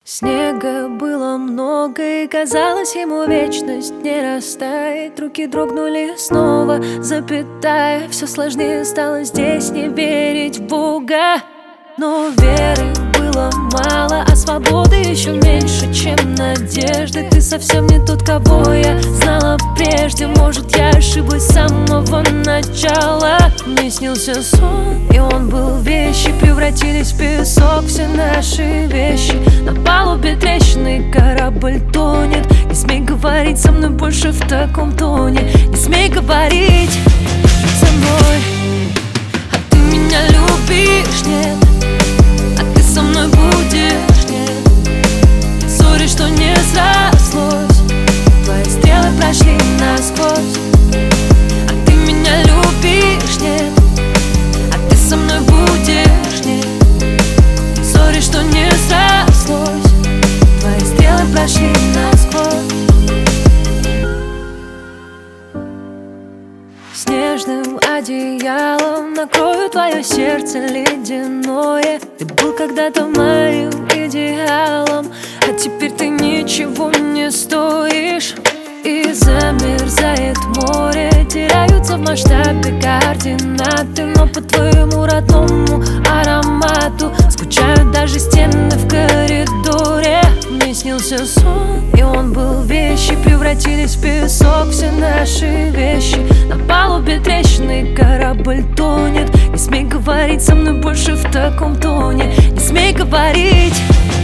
Снега было много, и казалось ему вечность не растает. Руки дрогнули снова, запятая. Все сложнее стало здесь не верить в Бога. Но веры было мало, а свободы еще меньше, чем надежды. Ты совсем не тот, кого я знала прежде. Может, я ошиблась с самого начала. Мне снился сон, и он был вещи превратились в песок. Все наши вещи на палубе трещины, корабль тонет. Не смей говорить со мной больше в таком тоне. Не смей говорить со мной. А ты меня любишь, нет? А ты со мной будешь, нет? Сори, что не срослось. Твои стрелы прошли насквозь. А ты меня любишь, нет? А ты со мной будешь, нет? Сори, что не срослось. Твои стрелы прошли насквозь. Снежным одеялом накрою твое сердце ледяное. Ты был когда-то моим идеалом, а теперь ты ничего не стоишь. И замерзает море, теряются в масштабе координаты. Но по твоему родному аромату скучают даже стены в коридоре. Мне снился сон, и он был вещи превратились в песок. Все наши вещи на палубе трещины, корабль тонет. Не смей говорить со мной больше в таком тоне. Не смей говорить